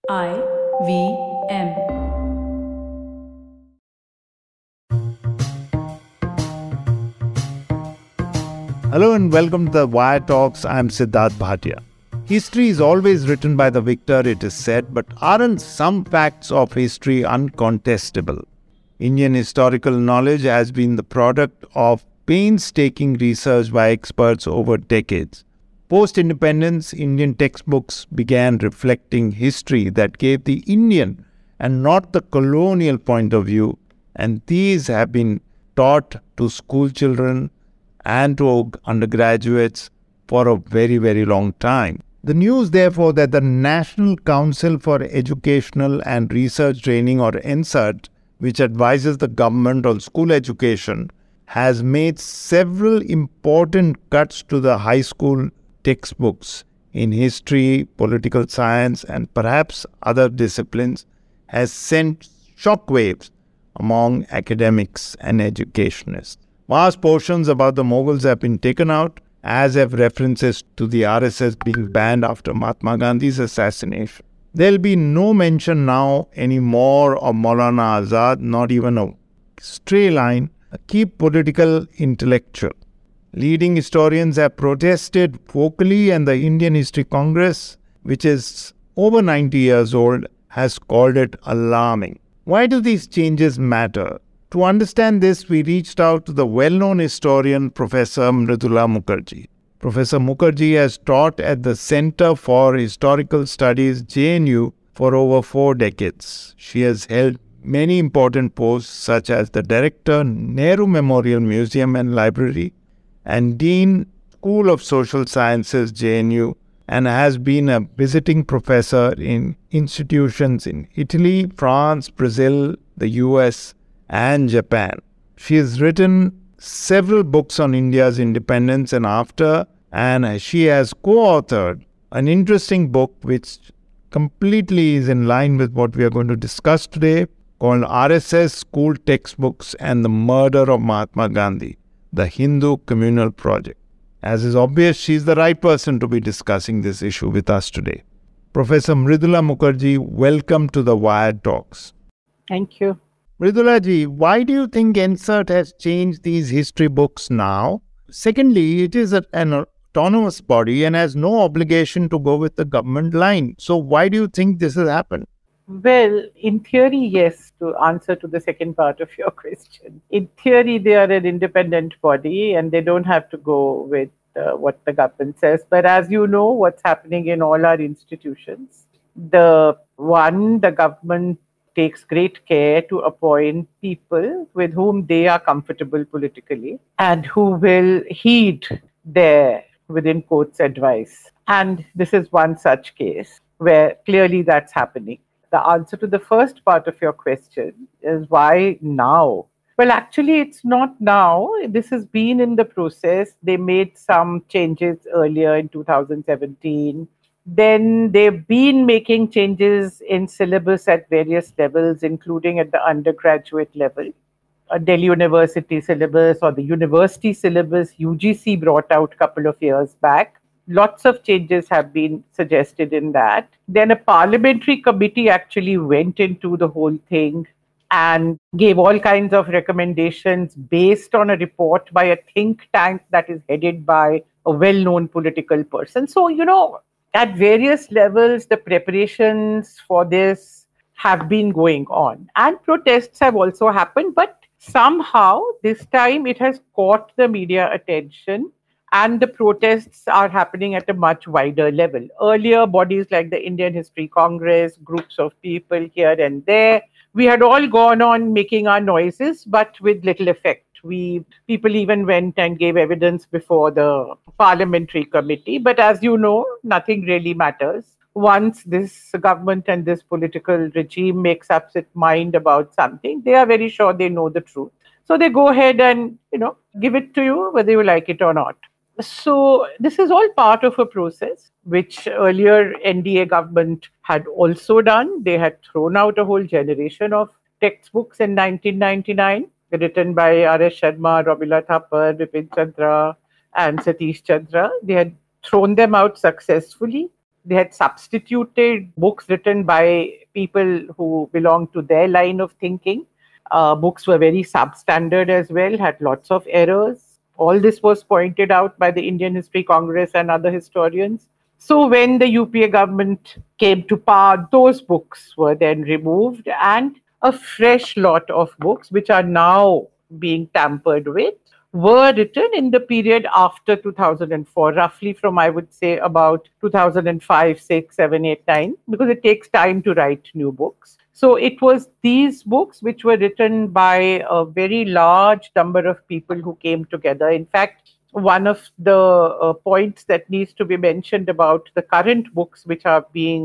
IVM. Hello and welcome to the Wire Talks. I'm Siddharth Bhatia. History is always written by the victor, it is said, but aren't some facts of history uncontestable? Indian historical knowledge has been the product of painstaking research by experts over decades. Post-independence, Indian textbooks began reflecting history that gave the Indian and not the colonial point of view, and these have been taught to school children and to undergraduates for a very, very long time. The news, therefore, that the National Council for Educational and Research Training, or NCERT, which advises the government on school education, has made several important cuts to the high school textbooks in history, political science, and perhaps other disciplines, has sent shockwaves among academics and educationists. Vast portions about the Mughals have been taken out, as have references to the RSS being banned after Mahatma Gandhi's assassination. There'll be no mention now anymore of Maulana Azad, not even a stray line, a key political intellectual. Leading historians have protested vocally, and the Indian History Congress, which is over 90 years old, has called it alarming. Why do these changes matter? To understand this, we reached out to the well-known historian Professor Mridula Mukherjee. Professor Mukherjee has taught at the Center for Historical Studies, JNU, for over 4 decades. She has held many important posts such as the Director, Nehru Memorial Museum and Library, and Dean, School of Social Sciences, JNU, and has been a visiting professor in institutions in Italy, France, Brazil, the US, and Japan. She has written several books on India's independence and after, and she has co-authored an interesting book which completely is in line with what we are going to discuss today, called RSS School Textbooks and the Murder of Mahatma Gandhi, the Hindu Communal Project. As is obvious, she is the right person to be discussing this issue with us today. Professor Mridula Mukherjee, welcome to the Wired Talks. Thank you. Mridula ji, why do you think NCERT has changed these history books now? Secondly, it is an autonomous body and has no obligation to go with the government line. So why do you think this has happened? Well, in theory, yes, to answer to the second part of your question. In theory, they are an independent body and they don't have to go with what the government says. But as you know, what's happening in all our institutions, the government takes great care to appoint people with whom they are comfortable politically and who will heed their, within quotes, advice. And this is one such case where clearly that's happening. The answer to the first part of your question is why now? Well, actually, it's not now. This has been in the process. They made some changes earlier in 2017. Then they've been making changes in syllabus at various levels, including at the undergraduate level. A Delhi University syllabus or the university syllabus UGC brought out a couple of years back. Lots of changes have been suggested in that. Then a parliamentary committee actually went into the whole thing and gave all kinds of recommendations based on a report by a think tank that is headed by a well-known political person. So, at various levels, the preparations for this have been going on. And protests have also happened, but somehow this time it has caught the media attention and the protests are happening at a much wider level. Earlier, bodies like the Indian History Congress, groups of people here and there, we had all gone on making our noises, but with little effect. People even went and gave evidence before the parliamentary committee. But as you know, nothing really matters. Once this government and this political regime makes up its mind about something, they are very sure they know the truth. So they go ahead and, give it to you whether you like it or not. So this is all part of a process which earlier NDA government had also done. They had thrown out a whole generation of textbooks in 1999 written by R.S. Sharma, Robila Thapar, Bipin Chandra and Satish Chandra. They had thrown them out successfully. They had substituted books written by people who belonged to their line of thinking. Books were very substandard as well, had lots of errors. All this was pointed out by the Indian History Congress and other historians. So when the UPA government came to power, those books were then removed and a fresh lot of books, which are now being tampered with, were written in the period after 2004, roughly from, I would say, about 2005, 6, 7, 8, 9, because it takes time to write new books. So it was these books which were written by a very large number of people who came together. In fact, one of the points that needs to be mentioned about the current books which are being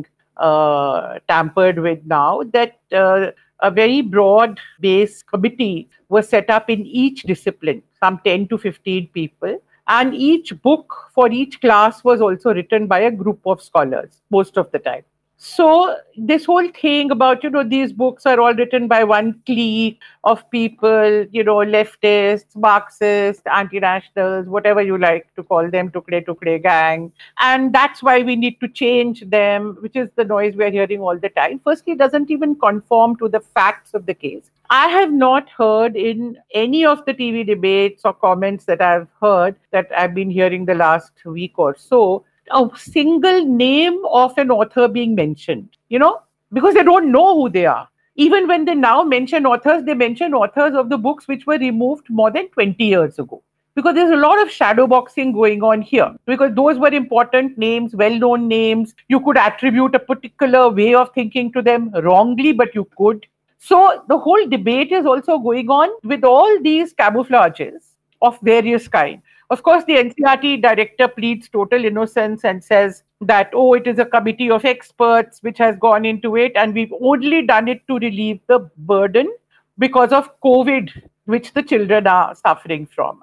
tampered with now, that a very broad base committee was set up in each discipline, some 10 to 15 people. And each book for each class was also written by a group of scholars most of the time. So this whole thing about, these books are all written by one clique of people, leftists, Marxists, anti-nationals, whatever you like to call them, tukde gang. And that's why we need to change them, which is the noise we're hearing all the time. Firstly, it doesn't even conform to the facts of the case. I have not heard in any of the TV debates or comments that I've heard, that I've been hearing the last week or so, a single name of an author being mentioned, because they don't know who they are. Even when they now mention authors, they mention authors of the books which were removed more than 20 years ago. Because there's a lot of shadow boxing going on here. Because those were important names, well-known names. You could attribute a particular way of thinking to them wrongly, but you could. So the whole debate is also going on with all these camouflages of various kinds. Of course, the NCERT director pleads total innocence and says that, it is a committee of experts which has gone into it, and we've only done it to relieve the burden because of COVID, which the children are suffering from.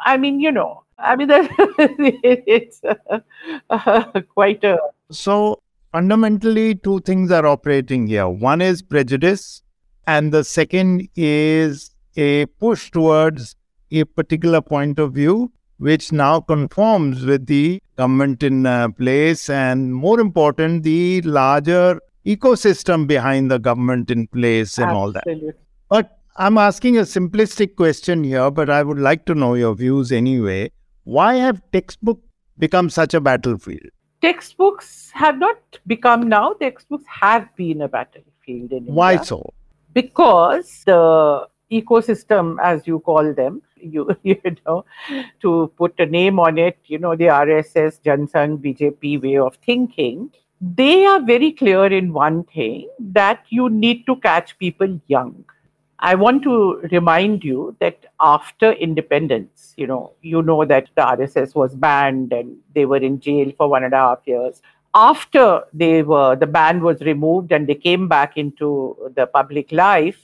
It's quite a... So fundamentally, two things are operating here. One is prejudice, and the second is a push towards a particular point of view, which now conforms with the government in place, and more important, the larger ecosystem behind the government in place and all that. But I'm asking a simplistic question here, but I would like to know your views anyway. Why have textbooks become such a battlefield? Textbooks have not become now. Textbooks have been a battlefield in India. Why so? Because the ecosystem, as you call them, to put a name on it, the RSS, Jansangh, BJP way of thinking, they are very clear in one thing, that you need to catch people young. I want to remind you that after independence, you know that the RSS was banned and they were in jail for 1.5 years. After the ban was removed and they came back into the public life,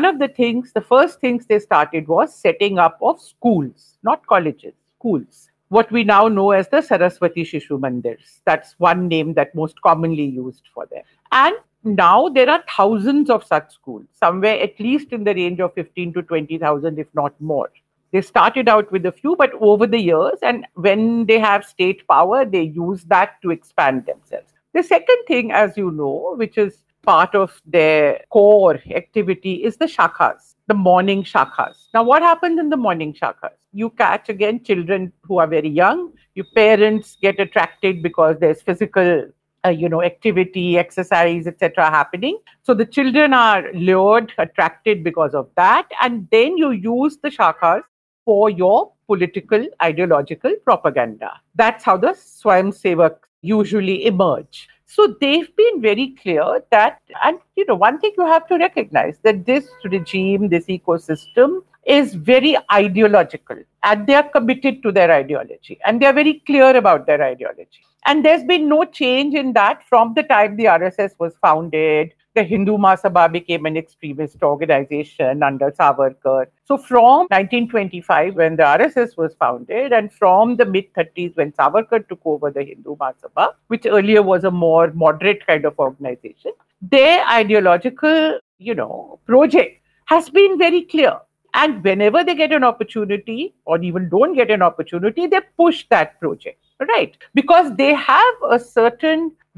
the first things they started was setting up of schools, not colleges, schools. What we now know as the Saraswati Shishu Mandirs. That's one name that most commonly used for them. And now there are thousands of such schools, somewhere at least in the range of 15 to 20,000, if not more. They started out with a few, but over the years, and when they have state power, they use that to expand themselves. The second thing, as you know, which is part of their core activity, is the shakhas, the morning shakhas. Now, what happens in the morning shakhas? You catch, again, children who are very young. Your parents get attracted because there's physical activity, exercise, etc. happening. So the children are lured, attracted because of that. And then you use the shakhas for your political, ideological propaganda. That's how the Swayamsevaks usually emerge. So they've been very clear that, and one thing you have to recognize, that this regime, this ecosystem is very ideological, and they are committed to their ideology, and they are very clear about their ideology. And there's been no change in that from the time the RSS was founded. The Hindu Mahasabha became an extremist organization under Savarkar. So from 1925, when the RSS was founded, and from the mid-30s, when Savarkar took over the Hindu Mahasabha, which earlier was a more moderate kind of organization, their ideological, project has been very clear. And whenever they get an opportunity, or even don't get an opportunity, they push that project, right? Because they have a certain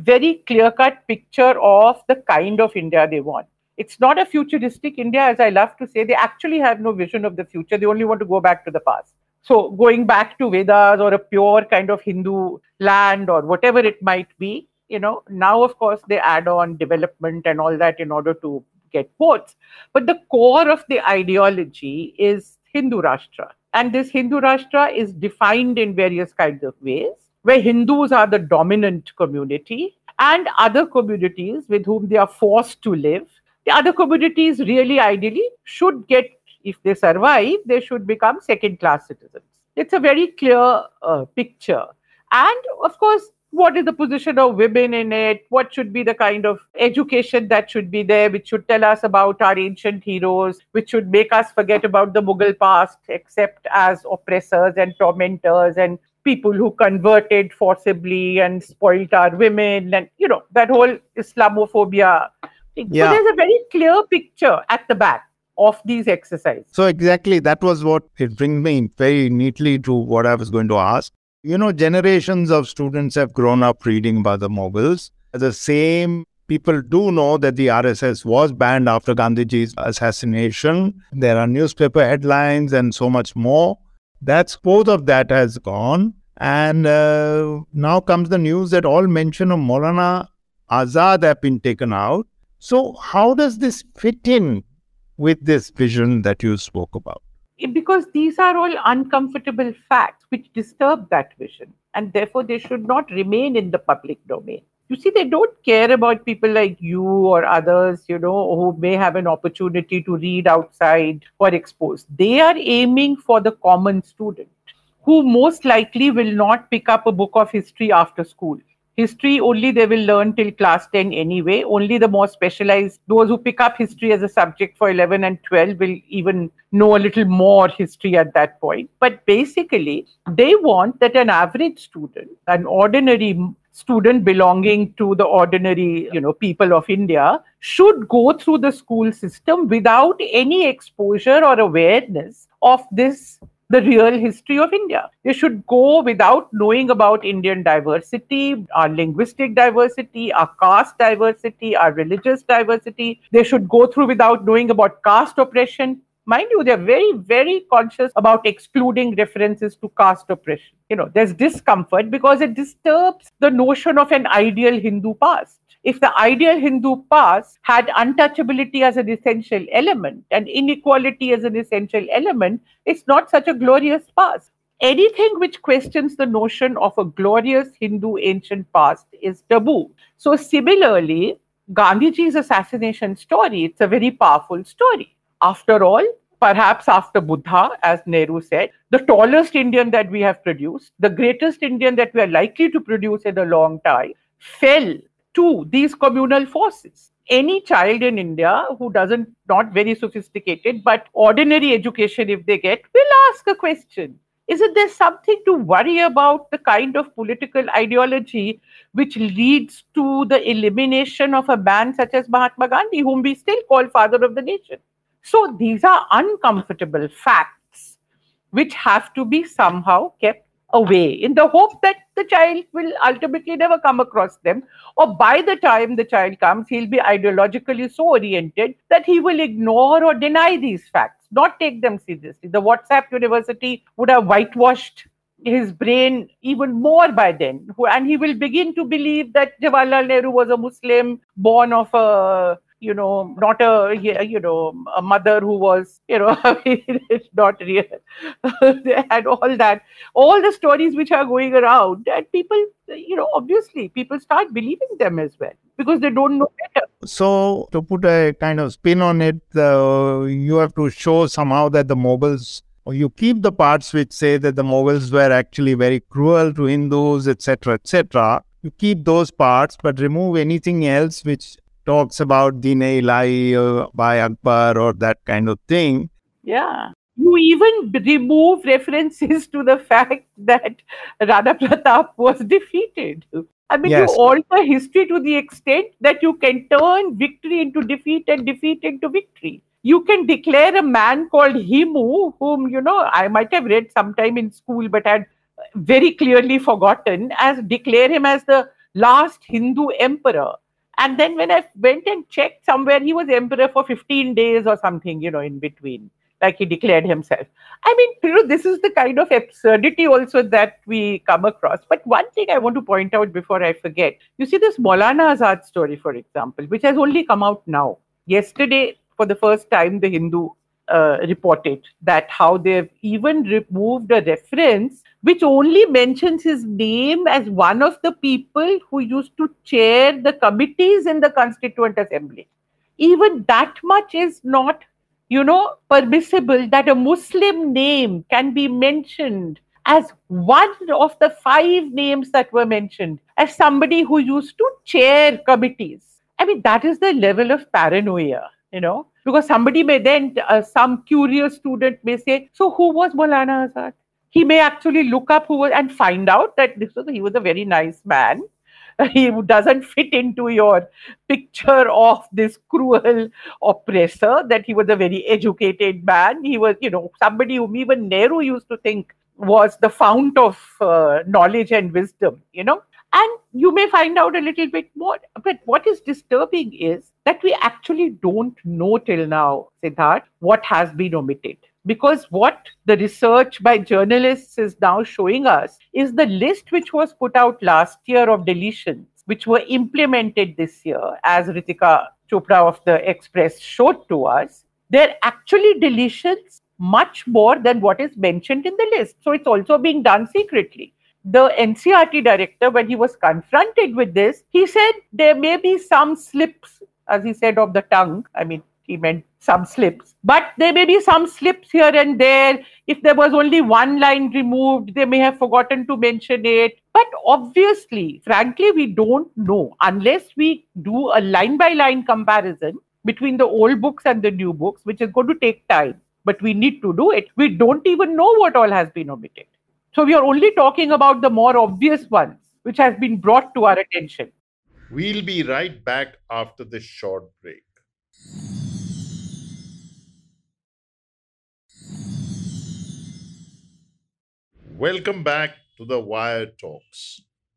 very clear-cut picture of the kind of India they want. It's not a futuristic India, as I love to say. They actually have no vision of the future. They only want to go back to the past. So going back to Vedas or a pure kind of Hindu land or whatever it might be, now of course they add on development and all that in order to get votes. But the core of the ideology is Hindu Rashtra. And this Hindu Rashtra is defined in various kinds of ways, where Hindus are the dominant community and other communities with whom they are forced to live. The other communities really ideally should get, if they survive, they should become second-class citizens. It's a very clear picture. And of course, what is the position of women in it? What should be the kind of education that should be there, which should tell us about our ancient heroes, which should make us forget about the Mughal past, except as oppressors and tormentors and people who converted forcibly and spoiled our women and, that whole Islamophobia thing. Yeah. So there's a very clear picture at the back of these exercises. So exactly, that was what it brings me very neatly to what I was going to ask. Generations of students have grown up reading about the Mughals. The same people do know that the RSS was banned after Gandhiji's assassination. There are newspaper headlines and so much more. Both of that has gone. And now comes the news that all mention of Maulana Azad have been taken out. So how does this fit in with this vision that you spoke about? Because these are all uncomfortable facts which disturb that vision, and therefore they should not remain in the public domain. You see, they don't care about people like you or others, who may have an opportunity to read outside or expose. They are aiming for the common student, who most likely will not pick up a book of history after school. History only they will learn till class 10 anyway. Only the more specialized, those who pick up history as a subject for 11 and 12 will even know a little more history at that point. But basically, they want that an average student, an ordinary student belonging to the ordinary, people of India, should go through the school system without any exposure or awareness of the real history of India. They should go without knowing about Indian diversity, our linguistic diversity, our caste diversity, our religious diversity. They should go through without knowing about caste oppression. Mind you, they're very, very conscious about excluding references to caste oppression. There's discomfort because it disturbs the notion of an ideal Hindu past. If the ideal Hindu past had untouchability as an essential element and inequality as an essential element, it's not such a glorious past. Anything which questions the notion of a glorious Hindu ancient past is taboo. So similarly, Gandhiji's assassination story, it's a very powerful story. After all, perhaps after Buddha, as Nehru said, the tallest Indian that we have produced, the greatest Indian that we are likely to produce in a long time, fell to these communal forces. Any child in India who not very sophisticated, but ordinary education if they get, will ask a question. Isn't there something to worry about the kind of political ideology which leads to the elimination of a man such as Mahatma Gandhi, whom we still call father of the nation? So these are uncomfortable facts which have to be somehow kept away in the hope that the child will ultimately never come across them, or by the time the child comes, he'll be ideologically so oriented that he will ignore or deny these facts, not take them seriously. The WhatsApp university would have whitewashed his brain even more by then, and he will begin to believe that Jawaharlal Nehru was a Muslim born of a not a mother who was, not real. And all that, all the stories which are going around, and people, obviously people start believing them as well because they don't know better. So to put a kind of spin on it, you have to show somehow that the Mughals, or you keep the parts which say that the Mughals were actually very cruel to Hindus, etc., etc. You keep those parts, but remove anything else which talks about Deen-e-Ilahi by Akbar or that kind of thing. Yeah. You even remove references to the fact that Rana Pratap was defeated. I mean, yes. You alter history to the extent that you can turn victory into defeat and defeat into victory. You can declare a man called Himu, whom, I might have read sometime in school but had very clearly forgotten, declare him as the last Hindu emperor. And then when I went and checked somewhere, he was emperor for 15 days or something, in between, like he declared himself. I mean, this is the kind of absurdity also that we come across. But one thing I want to point out before I forget, you see this Maulana Azad story, for example, which has only come out now. Yesterday, for the first time, the Hindu reported that how they've even removed a reference which only mentions his name as one of the people who used to chair the committees in the Constituent Assembly. Even that much is not, permissible, that a Muslim name can be mentioned as one of the 5 names that were mentioned as somebody who used to chair committees. I mean, that is the level of paranoia, because somebody may then, some curious student may say, so who was Maulana Azad? He may actually look up who was and find out that he was a very nice man. He doesn't fit into your picture of this cruel oppressor, that he was a very educated man. He was, somebody whom even Nehru used to think was the fount of knowledge and wisdom, And you may find out a little bit more. But what is disturbing is that we actually don't know till now, Siddharth, what has been omitted. Because what the research by journalists is now showing us is the list which was put out last year of deletions, which were implemented this year, as Ritika Chopra of the Express showed to us. They're actually deletions much more than what is mentioned in the list. So it's also being done secretly. The NCERT director, when he was confronted with this, he said there may be some slips, as he said, of the tongue. I mean, he meant some slips. But there may be some slips here and there. If there was only one line removed, they may have forgotten to mention it. But obviously, frankly, we don't know unless we do a line-by-line comparison between the old books and the new books, which is going to take time. But we need to do it. We don't even know what all has been omitted. So we are only talking about the more obvious ones, which has been brought to our attention. We'll be right back after this short break. Welcome back to the Wire Talks.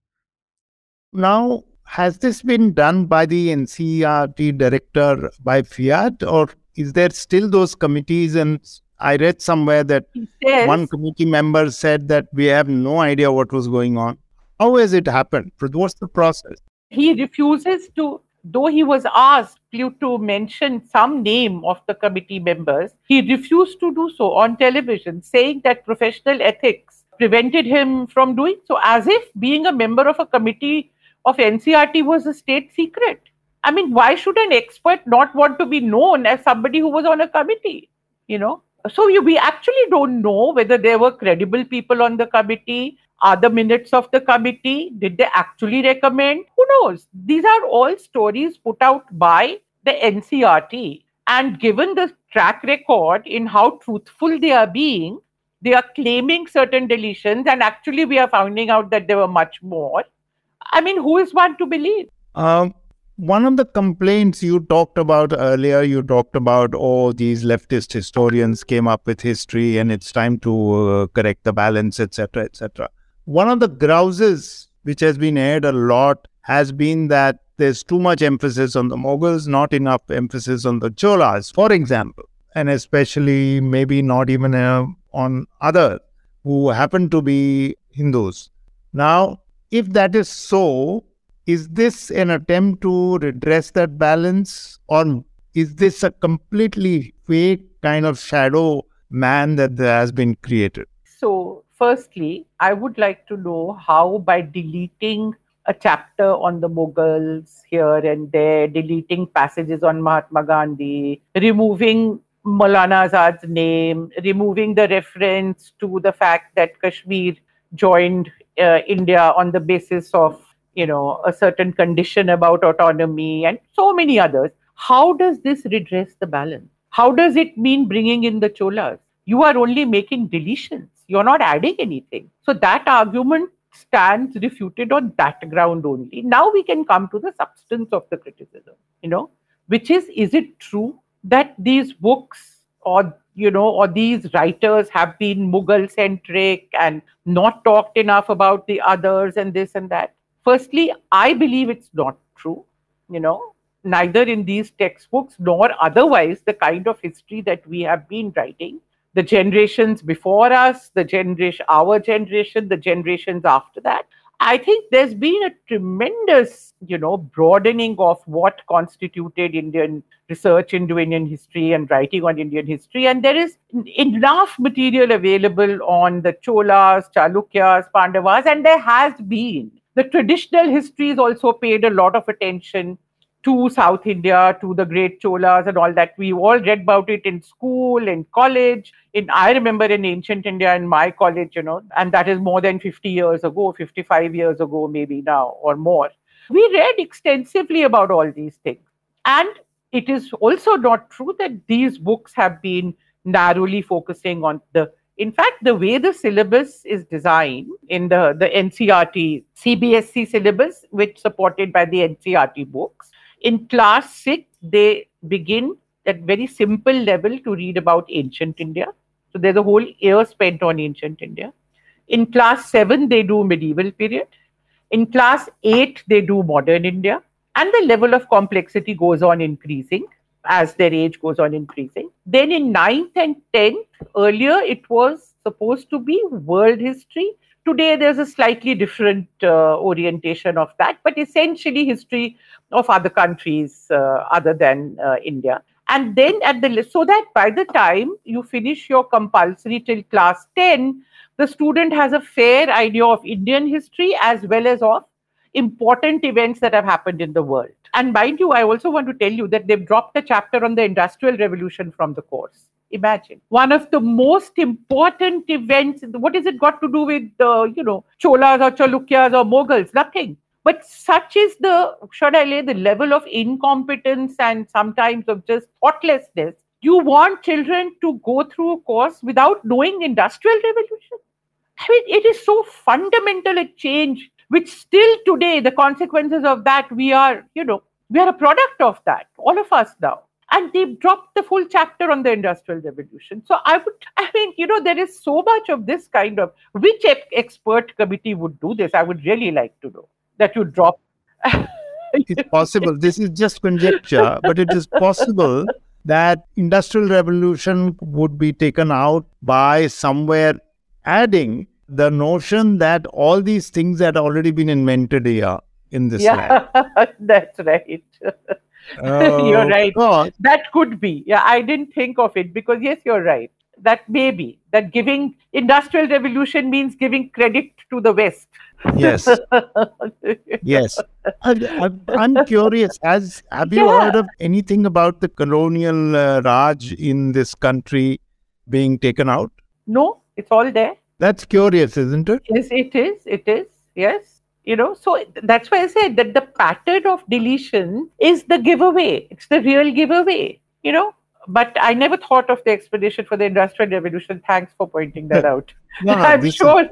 Now, has this been done by the NCERT director by fiat, or is there still those committees? And I read somewhere that one committee member said that we have no idea what was going on. How has it happened? What's the process? He refuses to, though he was asked to mention some name of the committee members, he refused to do so on television, saying that professional ethics prevented him from doing so, as if being a member of a committee of NCERT was a state secret. I mean, why should an expert not want to be known as somebody who was on a committee, So we actually don't know whether there were credible people on the committee. Are the minutes of the committee? Did they actually recommend? Who knows? These are all stories put out by the NCERT. And given the track record in how truthful they are being, they are claiming certain deletions. And actually, we are finding out that there were much more. I mean, who is one to believe? One of the complaints you talked about earlier, you talked about, these leftist historians came up with history and it's time to correct the balance, etc., etc. One of the grouses which has been aired a lot has been that there's too much emphasis on the Mughals, not enough emphasis on the Cholas, for example, and especially maybe not even on others who happen to be Hindus. Now, if that is so, is this an attempt to redress that balance, or is this a completely fake kind of shadow man that has been created? So, firstly, I would like to know how, by deleting a chapter on the Mughals here and there, deleting passages on Mahatma Gandhi, removing Maulana Azad's name, removing the reference to the fact that Kashmir joined India on the basis of a certain condition about autonomy and so many others. How does this redress the balance? How does it mean bringing in the Cholas? You are only making deletions. You're not adding anything. So that argument stands refuted on that ground only. Now we can come to the substance of the criticism, which is it true that these books or these writers have been Mughal-centric and not talked enough about the others and this and that? Firstly, I believe it's not true, you know, neither in these textbooks nor otherwise the kind of history that we have been writing. The generations before us, our generation, the generations after that. I think there's been a tremendous, broadening of what constituted Indian research into Indian history and writing on Indian history. And there is enough material available on the Cholas, Chalukyas, Pandavas, and there has been. The traditional histories also paid a lot of attention to South India, to the great Cholas and all that. We all read about it in school, in college. I remember in ancient India in my college, and that is more than 50 years ago, 55 years ago, maybe now or more. We read extensively about all these things. And it is also not true that these books have been narrowly focusing on in fact, the way the syllabus is designed in the NCERT, CBSE syllabus, which supported by the NCERT books, in class 6, they begin at very simple level to read about ancient India. So there's a whole year spent on ancient India. In class 7, they do medieval period. In class 8, they do modern India. And the level of complexity goes on increasing as their age goes on increasing. Then in 9th and 10th, earlier it was supposed to be world history. Today there's a slightly different orientation of that, but essentially history of other countries other than India. And then so that by the time you finish your compulsory till class 10, the student has a fair idea of Indian history as well as of important events that have happened in the world. And mind you, I also want to tell you that they've dropped a chapter on the Industrial Revolution from the course. Imagine. One of the most important events, what has it got to do with, Cholas or Chalukyas or Mughals? Nothing. But such is the level of incompetence and sometimes of just thoughtlessness. You want children to go through a course without knowing Industrial Revolution? I mean, it is so fundamental a change, which still today, the consequences of that, we are a product of that, all of us now. And they've dropped the full chapter on the Industrial Revolution. So there is so much of this kind of, which expert committee would do this? I would really like to know that you drop. It's possible. This is just conjecture, but it is possible that Industrial Revolution would be taken out by somewhere adding the notion that all these things had already been invented here in this land. That's right. You're right. That could be. Yeah, I didn't think of it because, yes, you're right. That may be. That giving Industrial Revolution means giving credit to the West. Yes. Yes. I'm curious. Have you heard of anything about the colonial Raj in this country being taken out? No, it's all there. That's curious, isn't it? Yes, it is. It is. Yes. So that's why I said that the pattern of deletion is the giveaway. It's the real giveaway, But I never thought of the explanation for the Industrial Revolution. Thanks for pointing that out. No, I'm sure.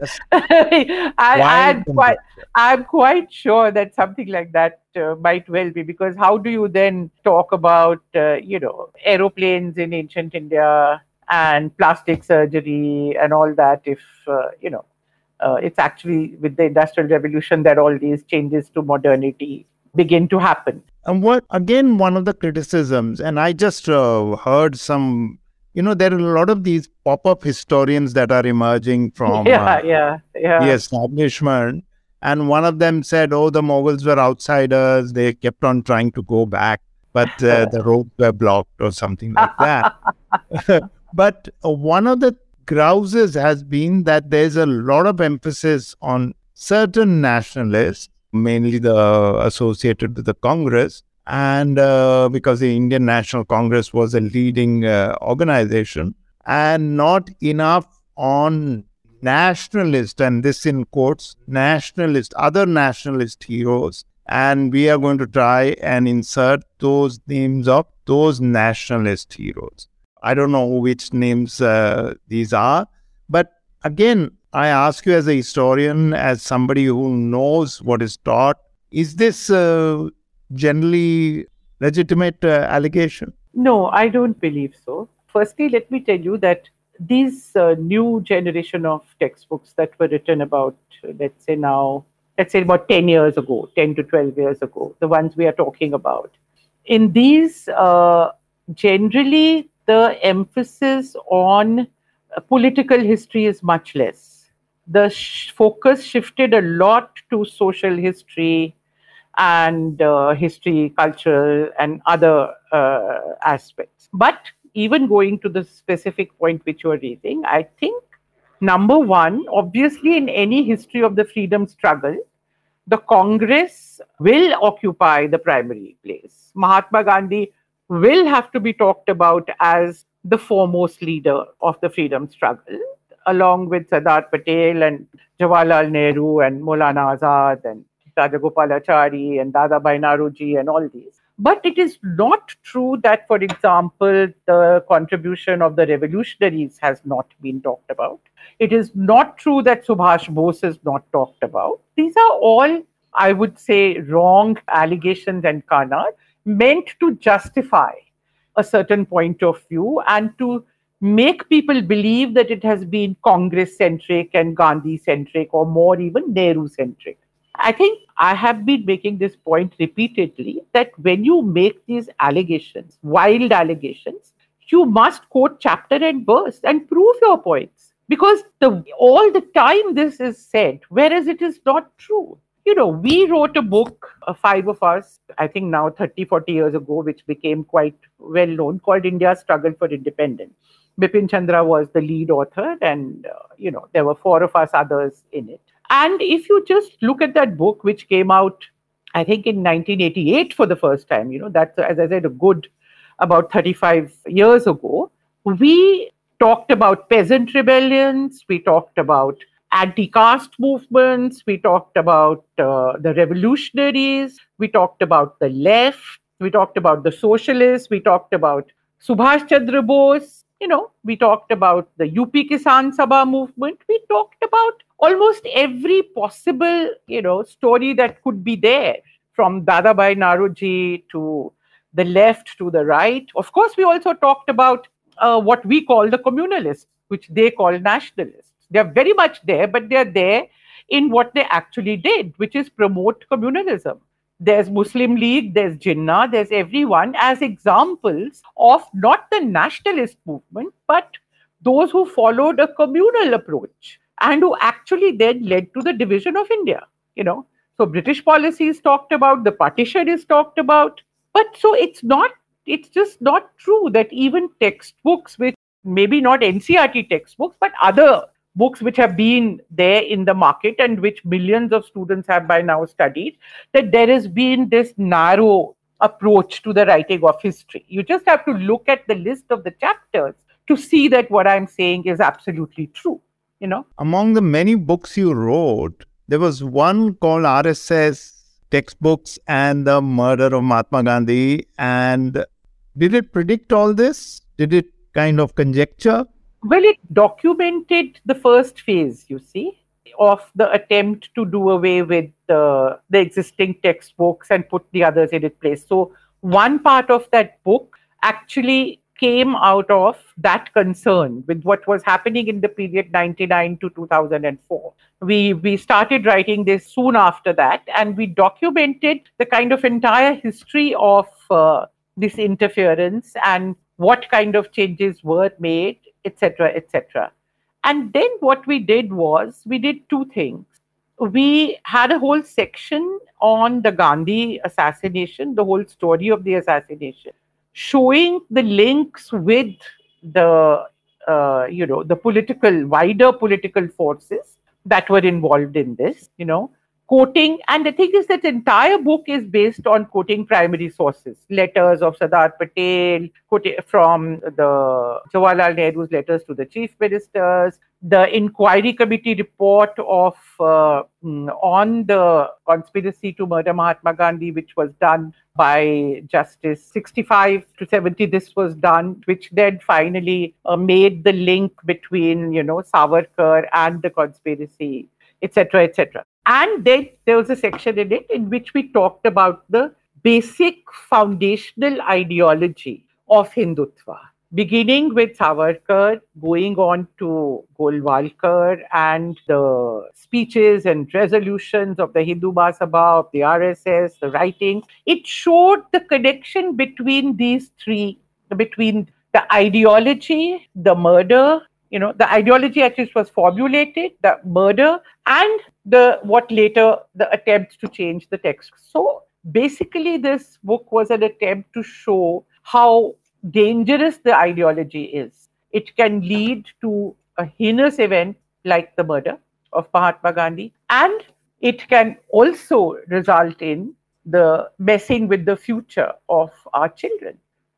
I'm quite sure that something like that might well be, because how do you then talk about, aeroplanes in ancient India and plastic surgery and all that if, it's actually with the Industrial Revolution that all these changes to modernity begin to happen. And one of the criticisms, and I just heard some, there are a lot of these pop-up historians that are emerging from the establishment. And one of them said, the Mughals were outsiders. They kept on trying to go back, but the roads were blocked or something like that. But one of the grouses has been that there's a lot of emphasis on certain nationalists, mainly associated with the Congress, and because the Indian National Congress was a leading organization, and not enough on nationalist, and this in quotes, other nationalist heroes. And we are going to try and insert those names of those nationalist heroes. I don't know which names these are, but again, I ask you as a historian, as somebody who knows what is taught, is this generally legitimate allegation? No, I don't believe so. Firstly, let me tell you that these new generation of textbooks that were written about, let's say now, let's say about 10 years ago, 10 to 12 years ago, the ones we are talking about. In these, generally, the emphasis on political history is much less. The focus shifted a lot to social history and history, cultural, and other aspects. But even going to the specific point which you are raising, I think number one, obviously, in any history of the freedom struggle, the Congress will occupy the primary place. Mahatma Gandhi will have to be talked about as the foremost leader of the freedom struggle, along with Sardar Patel and Jawaharlal Nehru and Maulana Azad and Rajagopalachari and Dadabhai Naoroji and all these. But it is not true that, for example, the contribution of the revolutionaries has not been talked about. It is not true that Subhash Bose is not talked about. These are all, I would say, wrong allegations and canard meant to justify a certain point of view and to make people believe that it has been Congress-centric and Gandhi-centric or more even Nehru-centric. I think I have been making this point repeatedly that when you make these allegations, wild allegations, you must quote chapter and verse and prove your points. Because all the time this is said, whereas it is not true. You know, we wrote a book, five of us, I think now 30, 40 years ago, which became quite well known, called India's Struggle for Independence. Bipin Chandra was the lead author and, there were four of us others in it. And if you just look at that book, which came out, I think in 1988 for the first time, that's, as I said, a good about 35 years ago, we talked about peasant rebellions, we talked about anti-caste movements, we talked about the revolutionaries, we talked about the left, we talked about the socialists, we talked about Subhash Chandra Bose, we talked about the UP Kisan Sabha movement, we talked about almost every possible, story that could be there, from Dadabhai Naoroji to the left to the right. Of course, we also talked about what we call the communalists, which they call nationalists. They're very much there, but they're there in what they actually did, which is promote communalism. There's Muslim League, there's Jinnah, there's everyone as examples of not the nationalist movement, but those who followed a communal approach and who actually then led to the division of India, So British policy is talked about, the partition is talked about. But so it's just not true that even textbooks, which maybe not NCERT textbooks, but other books which have been there in the market and which millions of students have by now studied, that there has been this narrow approach to the writing of history. You just have to look at the list of the chapters to see that what I'm saying is absolutely true, Among the many books you wrote, there was one called RSS Textbooks and the Murder of Mahatma Gandhi. And did it predict all this? Did it kind of conjecture? Well, it documented the first phase, of the attempt to do away with the existing textbooks and put the others in its place. So one part of that book actually came out of that concern with what was happening in the period 99 to 2004. We started writing this soon after that, and we documented the kind of entire history of this interference and what kind of changes were made, etc., etc. And then what we did was, we did two things. We had a whole section on the Gandhi assassination, the whole story of the assassination, showing the links with the, the wider political forces that were involved in this, quoting. And the thing is that the entire book is based on quoting primary sources, letters of Sardar Patel, from the Jawaharlal Nehru's letters to the chief ministers, the inquiry committee report of on the conspiracy to murder Mahatma Gandhi, which was done by Justice 65 to 70. This was done, which then finally made the link between, Savarkar and the conspiracy, etc., etc. And then there was a section in it in which we talked about the basic foundational ideology of Hindutva, beginning with Savarkar, going on to Golwalkar and the speeches and resolutions of the Hindu Mahasabha, of the RSS, the writings. It showed the connection between these three, between the ideology, the murder, the ideology at which was formulated, the murder, and the what later the attempts to change the text. So basically, this book was an attempt to show how dangerous the ideology is. It can lead to a heinous event like the murder of Mahatma Gandhi, and it can also result in the messing with the future of our children.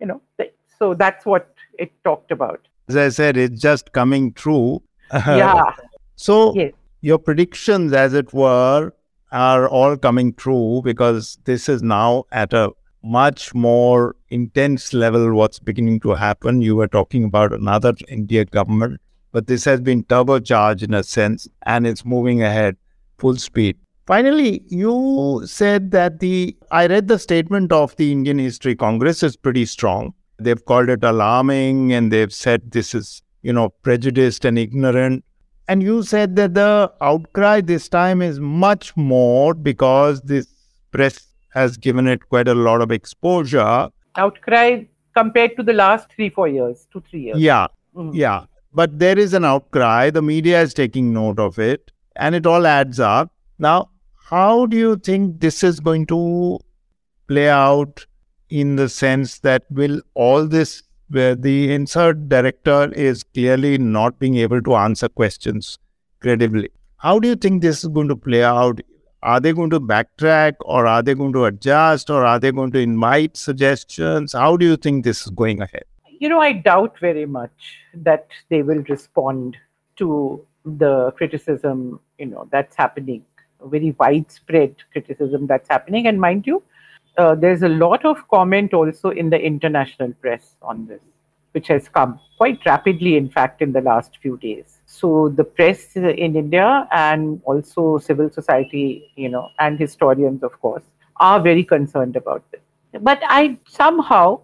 So that's what it talked about. As I said, it's just coming true. Yeah. So Yes. your predictions, as it were, are all coming true, because this is now at a much more intense level what's beginning to happen. You were talking about another Indian government, but this has been turbocharged in a sense, and it's moving ahead full speed. Finally, you said that I read the statement of the Indian History Congress is pretty strong. They've called it alarming, and they've said this is, prejudiced and ignorant. And you said that the outcry this time is much more because this press has given it quite a lot of exposure. Outcry compared to the last 3-4 years, 2-3 years. Yeah, yeah. But there is an outcry. The media is taking note of it, and it all adds up. Now, how do you think this is going to play out, in the sense that will all this, where the insert director is clearly not being able to answer questions credibly, how do you think this is going to play out? Are they going to backtrack, or are they going to adjust, or are they going to invite suggestions? How do you think this is going ahead? I doubt very much that they will respond to the criticism, that's happening, a very widespread criticism that's happening. And mind you, there's a lot of comment also in the international press on this, which has come quite rapidly, in fact, in the last few days. So the press in India, and also civil society, and historians, of course, are very concerned about this. But I somehow,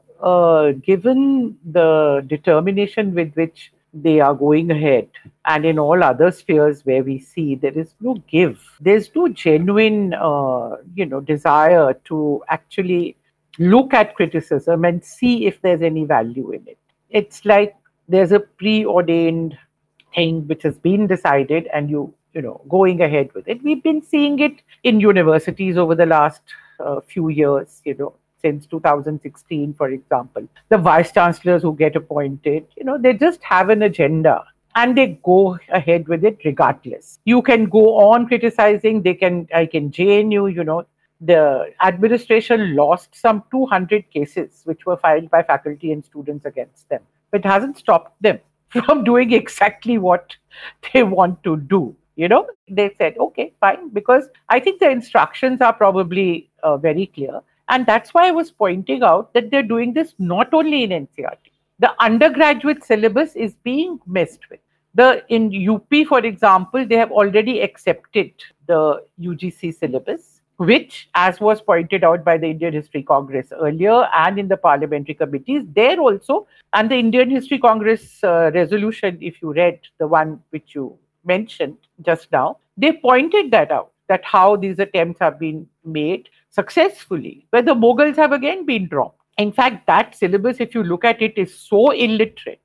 given the determination with which they are going ahead, and in all other spheres where we see there is no give, there's no genuine, desire to actually look at criticism and see if there's any value in it. It's like there's a preordained thing which has been decided, and going ahead with it. We've been seeing it in universities over the last few years, since 2016, for example. The vice chancellors who get appointed, they just have an agenda, and they go ahead with it regardless. You can go on criticizing, I can jail you, the administration lost some 200 cases which were filed by faculty and students against them. But it hasn't stopped them from doing exactly what they want to do. They said, okay, fine, because I think the instructions are probably very clear. And that's why I was pointing out that they're doing this not only in NCERT. The undergraduate syllabus is being messed with. In UP, for example, they have already accepted the UGC syllabus, which, as was pointed out by the Indian History Congress earlier and in the parliamentary committees, there also, and the Indian History Congress resolution, if you read the one which you mentioned just now, they pointed that out, that how these attempts have been made successfully, where the Mughals have again been dropped. In fact, that syllabus, if you look at it, is so illiterate.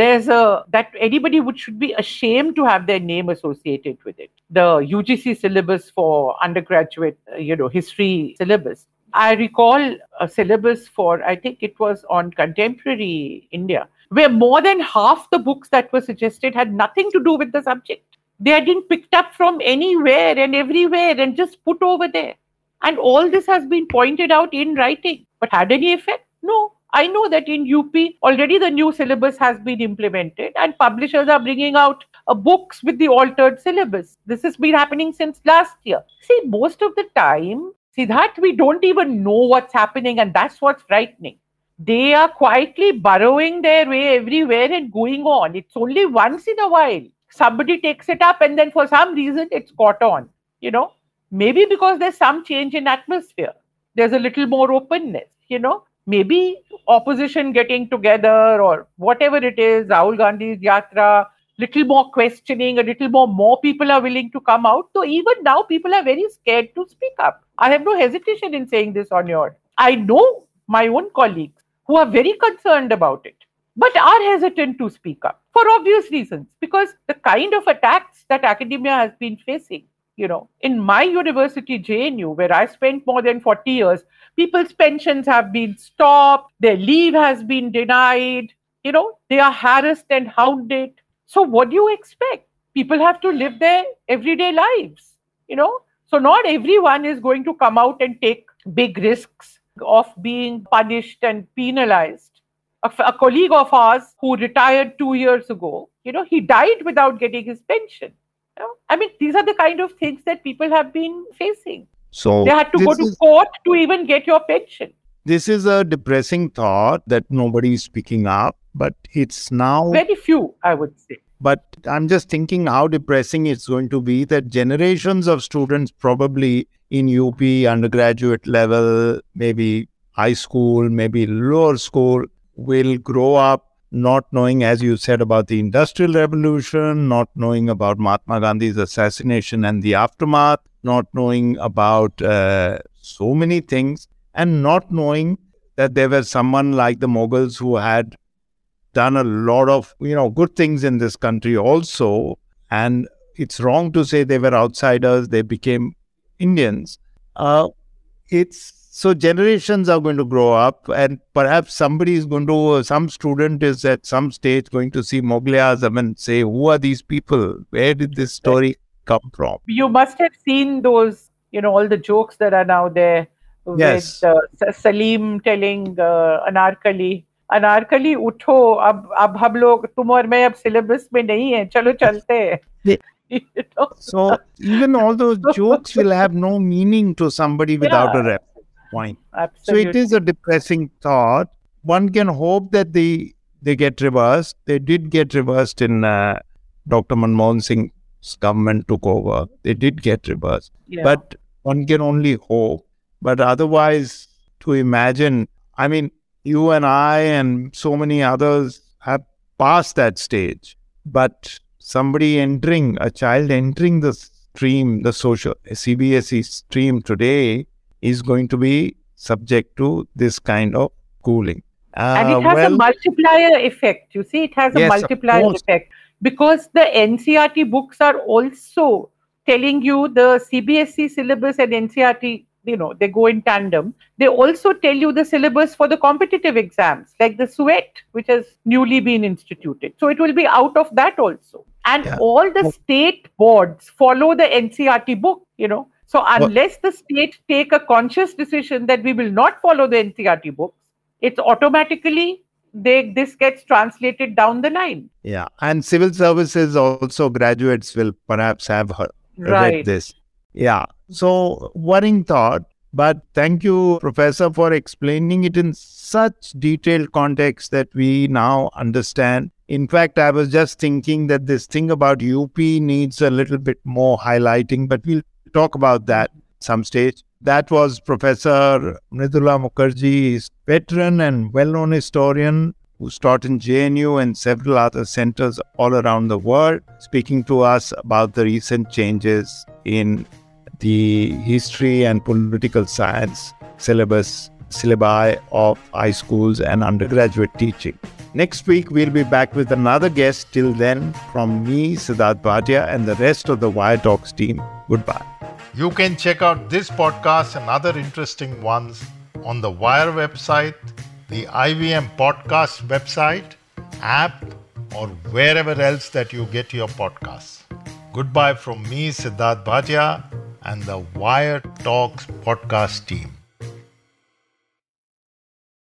That anybody should be ashamed to have their name associated with it. The UGC syllabus for undergraduate, history syllabus. I recall a syllabus for, I think it was on contemporary India, where more than half the books that were suggested had nothing to do with the subject. They had been picked up from anywhere and everywhere and just put over there. And all this has been pointed out in writing. But had any effect? No. I know that in UP, already the new syllabus has been implemented, and publishers are bringing out books with the altered syllabus. This has been happening since last year. See, most of the time, Siddharth, we don't even know what's happening, and that's what's frightening. They are quietly burrowing their way everywhere and going on. It's only once in a while somebody takes it up, and then for some reason it's caught on. Maybe because there's some change in atmosphere. There's a little more openness, maybe opposition getting together or whatever it is, Rahul Gandhi's Yatra, little more questioning, a little more people are willing to come out. So even now, people are very scared to speak up. I have no hesitation in saying this on your. I know my own colleagues who are very concerned about it, but are hesitant to speak up for obvious reasons, because the kind of attacks that academia has been facing, in my university, JNU, where I spent more than 40 years, people's pensions have been stopped, their leave has been denied, they are harassed and hounded. So what do you expect? People have to live their everyday lives, So not everyone is going to come out and take big risks of being punished and penalized. A colleague of ours who retired 2 years ago, he died without getting his pension. I mean, these are the kind of things that people have been facing. So they had to go to court to even get your pension. This is a depressing thought that nobody is speaking up, but it's now very few, I would say. But I'm just thinking how depressing it's going to be that generations of students probably in UP, undergraduate level, maybe high school, maybe lower school, will grow up not knowing, as you said, about the Industrial Revolution, not knowing about Mahatma Gandhi's assassination and the aftermath, not knowing about so many things, and not knowing that there was someone like the Mughals who had done a lot of, good things in this country also. And it's wrong to say they were outsiders. They became Indians. So generations are going to grow up, and perhaps some student is at some stage going to see Mughal Azam and say, who are these people? Where did this story come from? You must have seen those, all the jokes that are now there. Yes. With Salim telling Anarkali, उठो, अब हम लोग तुम और मैं अब syllabus में नहीं है, चलो चलते हैं. So even all those jokes will have no meaning to somebody without a reference point. Absolutely. So it is a depressing thought. One can hope that they get reversed. They did get reversed in Dr. Manmohan Singh's government took over. They did get reversed. Yeah. But one can only hope. But otherwise, to imagine, I mean, you and I and so many others have passed that stage. But a child entering the stream, the social CBSE stream today is going to be subject to this kind of schooling. And it has a multiplier effect. You see, it has a multiplier effect because the NCERT books are also telling you the CBSE syllabus and NCERT, they go in tandem. They also tell you the syllabus for the competitive exams, like the SUET, which has newly been instituted. So it will be out of that also. And all the state boards follow the NCERT book, So unless the state take a conscious decision that we will not follow the NCERT books, it's automatically this gets translated down the line. Yeah, and civil services also graduates will perhaps have read this. Yeah, so worrying thought. But thank you, Professor, for explaining it in such detailed context that we now understand. In fact, I was just thinking that this thing about UP needs a little bit more highlighting, but we'll talk about that some stage. That was Professor Mridula Mukherjee, is veteran and well-known historian who's taught in JNU and several other centers all around the world, speaking to us about the recent changes in the history and political science syllabi of high schools and undergraduate teaching. Next week, we'll be back with another guest. Till then, from me, Siddharth Bhatia, and the rest of the Wire Talks team, goodbye. You can check out this podcast and other interesting ones on the Wire website, the IVM podcast website, app, or wherever else that you get your podcasts. Goodbye from me, Siddharth Bhatia, and the Wire Talks podcast team.